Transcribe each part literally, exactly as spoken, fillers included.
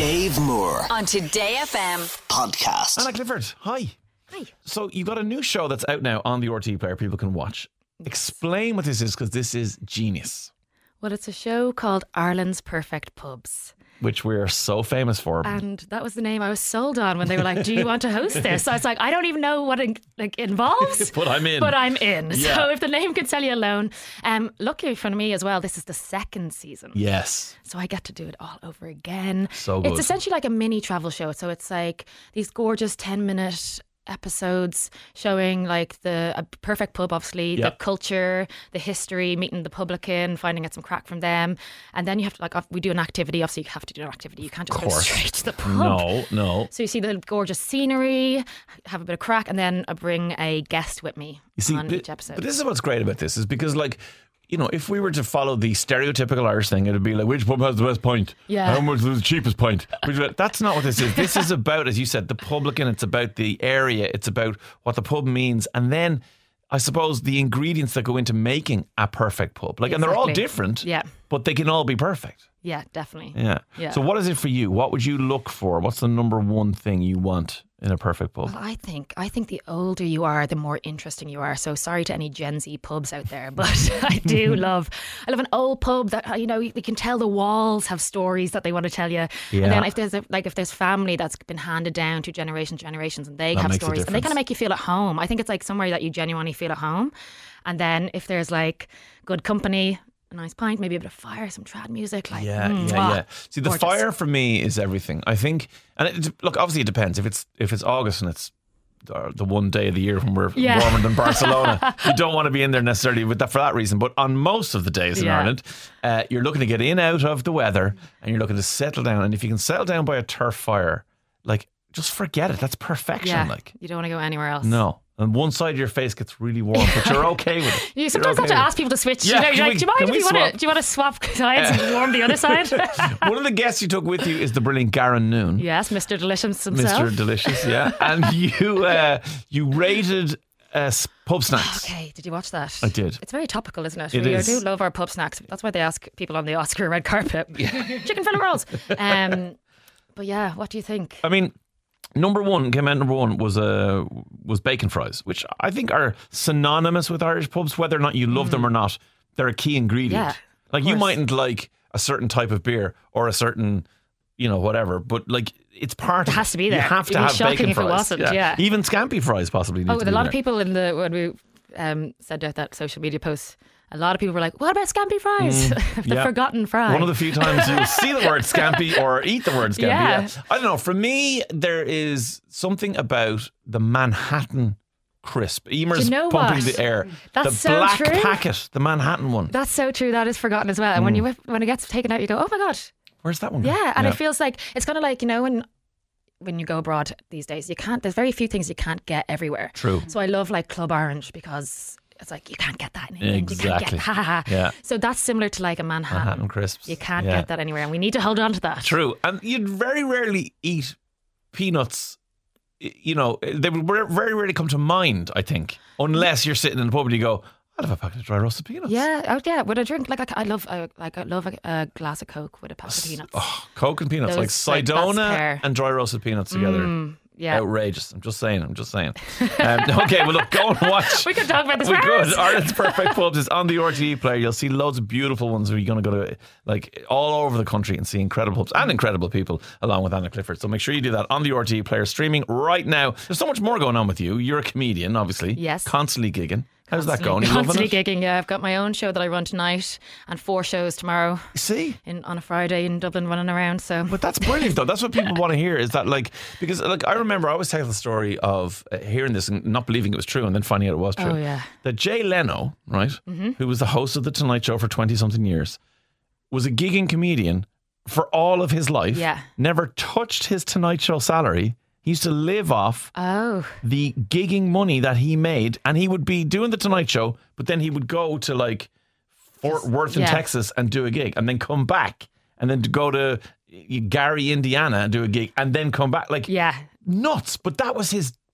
Dave Moore on Today F M podcast. Anna Clifford, hi. Hi. So you've got a new show that's out now on the R T player people can watch. Explain what this is, because this is genius. Well, it's a show called Ireland's Perfect Pubs. Which we're so famous for. And that was the name I was sold on when they were like, do you want to host this? So I was like, I don't even know what it like, involves. But I'm in. But I'm in. Yeah. So if the name can tell you alone. Um, lucky for me as well, this is the second season. Yes. So I get to do it all over again. So good. It's essentially like a mini travel show. So it's like these gorgeous ten minute episodes showing like the a perfect pub, obviously, Yep. the culture, the history, meeting the publican, finding out some crack from them. And then you have to, like, we do an activity. Obviously, you have to do an activity. You can't just Of go course. straight to the pub. No, no. So you see the gorgeous scenery, have a bit of crack, and then I bring a guest with me You see, on but, each episode. but this is what's great about this, is because, like, you know, if we were to follow the stereotypical Irish thing, it'd be like, which pub has the best pint? Yeah. How much is the cheapest pint? Which- That's not what this is. This is about, as you said, the publican. It's about the area. It's about what the pub means. And then, I suppose, the ingredients that go into making a perfect pub. Like, and they're all Exactly. different, Yeah. but they can all be perfect. Yeah, definitely. Yeah. Yeah. So what is it for you? What would you look for? What's the number one thing you want in a perfect pub? Well, I think I think the older you are, the more interesting you are. So sorry to any Gen Z pubs out there, but I do love I love an old pub that, you know, you can tell the walls have stories that they want to tell you. Yeah. And then if there's a, like if there's family that's been handed down to generations, generations, and they That have makes a stories, and they difference. kind of make you feel at home. I think it's like somewhere that you genuinely feel at home. And then if there's like good company, a nice pint, maybe a bit of fire, some trad music, like Yeah, mm, yeah, mwah, yeah. See, the gorgeous. fire for me is everything. I think, and it, look, obviously it depends. If it's if it's August and it's uh, the one day of the year when we're Yeah. warmer than Barcelona, you don't want to be in there necessarily with that for that reason. But on most of the days in Yeah. Ireland, uh, you're looking to get in out of the weather and you're looking to settle down. And if you can settle down by a turf fire, like, just forget it. That's perfection. Yeah, Like, you don't want to go anywhere else. no. And one side of your face gets really warm, but you're okay with it. You You're sometimes okay have to with it. ask people to switch. Yeah, you know, can you're like, we- do you mind can if we you want swap? to? Do you want to swap sides and warm the other side? One of the guests you took with you is the brilliant Garen Noon. Yes, Mister Delicious himself. Mister Delicious, yeah. And you uh, you rated uh, s- pub snacks. Okay, did you watch that? I did. It's very topical, isn't it? It we is. do love our pub snacks. That's why they ask people on the Oscar red carpet. Chicken fillet rolls. Um, but yeah, what do you think? I mean, number one, came out number one was uh, was bacon fries, which I think are synonymous with Irish pubs, whether or not you love them or not. They're a key ingredient. Yeah, like, of you course. mightn't like a certain type of beer or a certain, you know, whatever, but like, it's part It of has to be You there. have to It'd be have shocking bacon if it fries. wasn't, yeah. Even scampi fries possibly need Oh, to a be lot there. of people in the when we um, sent out that social media post, a lot of people were like, "What about scampi fries? the Mm, yeah. forgotten fry." One of the few times you'll see the word scampi or eat the word scampi. Yeah. Yeah. I don't know. For me, there is something about the Manhattan crisp. Emer's Do you know pumping what? the air. That's the so black true. packet, the Manhattan one. That's so true. That is forgotten as well. And Mm. when you whip- when it gets taken out, you go, "Oh my god." Where's that one? Yeah, and it feels like it's kind of like, you know, when when you go abroad these days, you can't. There's very few things you can't get everywhere. True. So I love like Club Orange because it's like you can't get that in England. You can't Exactly. get ha ha ha. Yeah. So that's similar to like a Manhattan. Manhattan crisps. You can't Yeah. get that anywhere, and we need to hold on to that. True. And you'd very rarely eat peanuts. y- You know, they would ver- very rarely come to mind, I think, unless you're sitting in the pub and you go, I'd have a packet of dry roasted peanuts. Yeah, oh yeah. Would I drink like I, I love uh, like I love a, a glass of Coke with a pack of peanuts. Oh, Coke and peanuts, Those, like like, that's Sidona pear. and dry roasted peanuts together. Mm, yeah. Outrageous. I'm just saying. I'm just saying. Um, okay, well, look, go and watch. We could talk about this We for could. hours. Ireland's Perfect Pubs is on the R T E player. You'll see loads of beautiful ones where you're going to go to like all over the country and see incredible pubs and incredible people along with Anna Clifford. So make sure you do that on the R T E player streaming right now. There's so much more going on with you. You're a comedian, obviously. Yes. Constantly gigging. How's that going? Are you loving Constantly it? gigging. Yeah, I've got my own show that I run tonight and four shows tomorrow See? in on a Friday in Dublin running around. So But that's brilliant, though. That's what people want to hear. Is that like because like I remember I always tell the story of uh, hearing this and not believing it was true, and then finding out it was true. Oh, yeah. That Jay Leno, right, Mm-hmm. who was the host of the Tonight Show for twenty something years, was a gigging comedian for all of his life. Yeah. Never touched his Tonight Show salary. He used to live off oh the gigging money that he made, and he would be doing the Tonight Show, but then he would go to like Fort Worth in yeah. Texas and do a gig, and then come back, and then to go to Gary, Indiana, and do a gig, and then come back. Like yeah. nuts. But that was his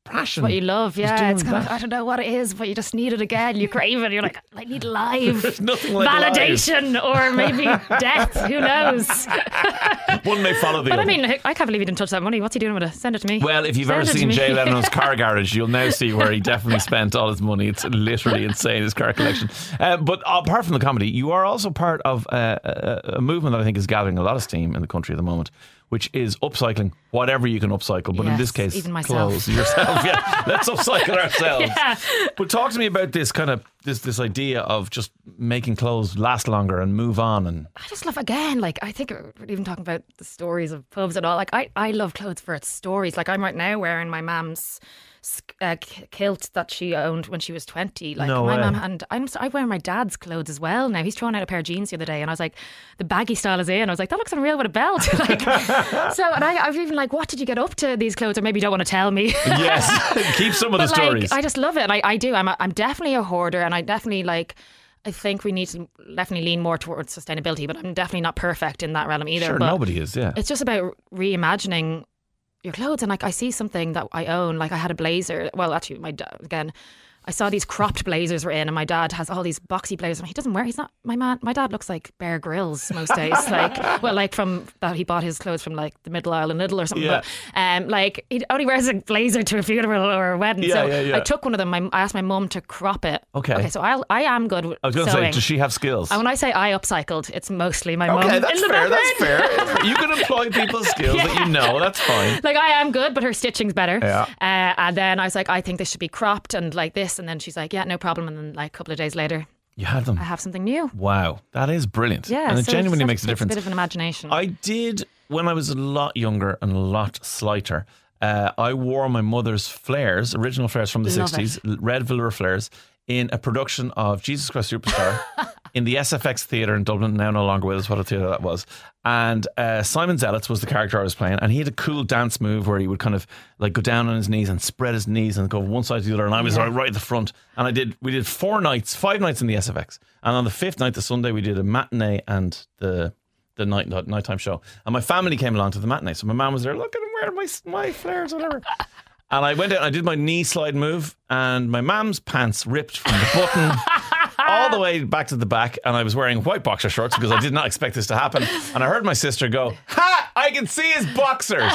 passion. What you love, Just yeah. doing It's kind of, that. I don't know what it is, but you just need it again. You crave it. You're like, I need live There's nothing like validation or maybe death. Who knows? One may follow the But other. I mean, I can't believe he didn't touch that money. What's he doing with it? Send it to me. Well, if you've Send ever it to seen me. Jay Leno's car garage, you'll now see where he definitely spent all his money. It's literally insane, his car collection. Uh, but apart from the comedy, you are also part of uh, a, a movement that I think is gathering a lot of steam in the country at the moment, which is upcycling whatever you can upcycle. But in Yes, this case, even myself. clothes yourself. Yeah, let's upcycle ourselves. Yeah. But talk to me about this kind of this this idea of just making clothes last longer and move on. And I just love, again, like, I think we're even talking about the stories of pubs and all. Like, I, I love clothes for its stories. Like, I'm right now wearing my mum's uh, kilt that she owned when she was twenty. Like, No my way. mum, and I'm, I wear my dad's clothes as well now. He's thrown out a pair of jeans the other day, and I was like, the baggy style is in. I was like, that looks unreal with a belt. Like, so, and I, I was even like, what did you get up to these clothes? Or maybe you don't want to tell me. yes, keep some of the But like, stories. I just love it, and I, I do. I'm, a, I'm definitely a hoarder, and I definitely like. I think we need to definitely lean more towards sustainability, but I'm definitely not perfect in that realm either. Sure, but nobody is. Yeah. it's just about reimagining your clothes. And like, I see something that I own. Like, I had a blazer. Well, actually, my dad again. I saw these cropped blazers were in, and my dad has all these boxy blazers. He doesn't wear. He's not my man. My dad looks like Bear Grylls most days. Like, well, like from that he bought his clothes from like the Middle Island Lidl or something. Yeah. But um, like he only wears a blazer to a funeral or a wedding. Yeah, so yeah, yeah. I took one of them. My, I asked my mum to crop it. Okay. Okay. So I I am good with I was going to say, sewing. does she have skills? And when I say I upcycled, it's mostly my mum. Okay, that's in the fair. That's background. fair. You can employ people's skills that you know. That's fine. Like, I am good, but her stitching's better. Yeah. Uh, and then I was like, I think this should be cropped and like this. And then she's like, yeah, no problem. And then like a couple of days later, You had them. I have something new. Wow, that is brilliant. Yeah, and it so genuinely it's- makes a it's difference. A bit of an imagination. I did when I was a lot younger and a lot slighter. Uh, I wore my mother's flares, original flares from the Love sixties, red velour flares, in a production of Jesus Christ Superstar in the S F X Theatre in Dublin, now no longer with us, what a theatre that was. And uh, Simon Zealots was the character I was playing, and he had a cool dance move where he would kind of like go down on his knees and spread his knees and go from one side to the other, and I was Yeah. right, right at the front. And I did, we did four nights, five nights in the S F X, and on the fifth night, the Sunday, we did a matinee and the the night nighttime show. And my family came along to the matinee, so my mum was there, look at him wearing my my flares, whatever. And I went out and I did my knee slide move, and my mum's pants ripped from the button all the way back to the back, and I was wearing white boxer shorts because I did not expect this to happen. And I heard my sister go, "Ha! I can see his boxers."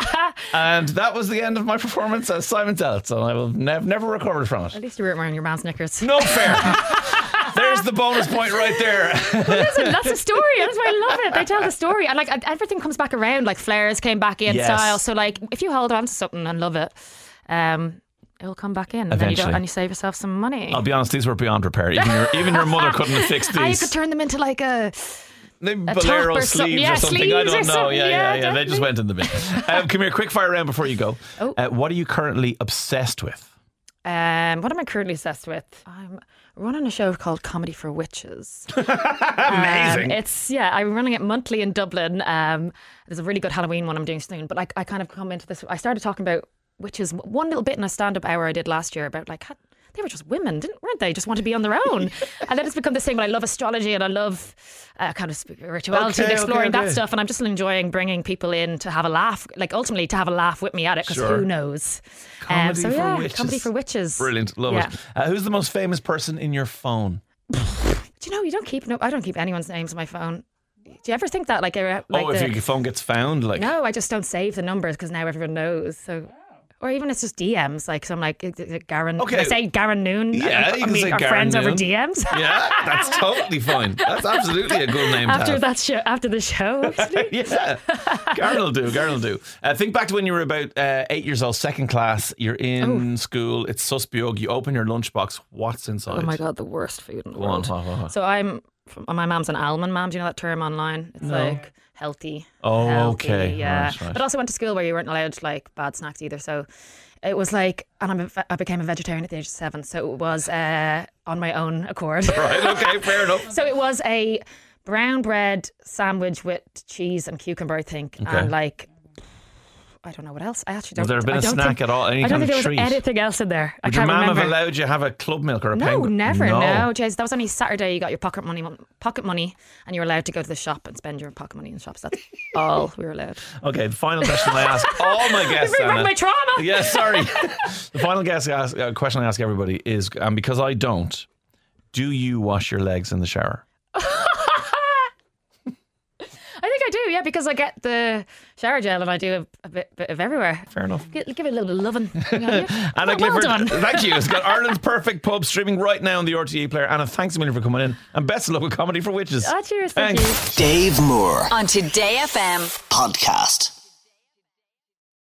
And that was the end of my performance as Simon Zealot, so I will nev- never recovered from it. At least you weren't wearing your mom's knickers. No fair. There's the bonus point right there. Listen, that's the story. That's why I love it. They tell the story, and like everything comes back around. Like flares came back in Yes. style. So like, if you hold on to something and love it, um, it'll come back in, and then you Eventually. don't, and you save yourself some money. I'll be honest, these were beyond repair. Even your, even your mother couldn't have fixed Ah, you these. could turn them into like a. Maybe top bolero or sleeves something. Yeah, or something. I sleeves or don't know. something. Yeah, yeah, Yeah, yeah. They just went in the bin. Um, come here, quick fire round before you go. Oh. Uh, what are you currently obsessed with? Um, what am I currently obsessed with? I'm running a show called Comedy for Witches. Amazing. Um, it's yeah, I'm running it monthly in Dublin. Um, there's a really good Halloween one I'm doing soon. But like, I kind of come into this. I started talking about witches one little bit in a stand-up hour I did last year about like. How, they were just women, didn't weren't they? Just want to be on their own, and then it's become this thing. But I love astrology and I love uh, kind of spirituality, Okay, and exploring okay, okay. that stuff. And I'm just enjoying bringing people in to have a laugh, like ultimately to have a laugh with me at it, because Sure. who knows? Comedy so for yeah, witches. comedy for witches. Brilliant. Love Yeah. it. Uh, who's the most famous person in your phone? Do you know you don't keep? No, I don't keep anyone's names on my phone. Do you ever think that? Like, uh, like oh, if the, your phone gets found, like no, I just don't save the numbers because now everyone knows. So. Or even it's just D Ms. Like, so I'm like, is it Garen? Okay. Can I say Garen Noon? Yeah, I you can mean, say our Garen friends over Noon. D Ms. yeah, that's totally fine. That's absolutely a good name to after have. that show, after the show, actually. yeah, Garen will do. Garen will do. Uh, think back to when you were about uh, eight years old, second class. You're in school. It's Susbiog. You open your lunchbox. What's inside? Oh my god, the worst food in the Go on. world. Ha, ha, ha. So I'm, from, my mom's an almond mom. Do you know that term online? It's No. like healthy. Oh, healthy, okay. Yeah. Right, right. But also went to school where you weren't allowed like bad snacks either. So it was like, and I'm a, ve- I became a vegetarian at the age of seven. So it was uh, on my own accord. Right. Okay. Fair enough. So it was a brown bread sandwich with cheese and cucumber, I think, Okay. and like I don't know what else. I actually don't. Was there been I a don't snack think, at all? Any I don't kind think of there was treat? anything else in there. I Would your can't mum remember. have allowed you to have a club milk or a No, penguin? never. No. No, Jays. That was only Saturday. You got your pocket money, pocket money, and you were allowed to go to the shop and spend your pocket money in the shops. That's all we were allowed. Okay, the final question I ask all my guests. Bring back Anna. my trauma. Yeah, sorry. The final guest ask, uh, question I ask everybody is, and because I don't, do you wash your legs in the shower? I think I do, yeah, because I get the shower gel and I do a, a bit, bit of everywhere. Fair enough. Give, give it a little bit of loving. You know, yeah. Anna well, well Clifford, done. thank you. It's got Ireland's Perfect Pub streaming right now on the R T E player. Anna, thanks a million for coming in, and best of luck with Comedy for Witches. Ah, cheers, thank Thanks. you. Dave Moore on Today F M podcast.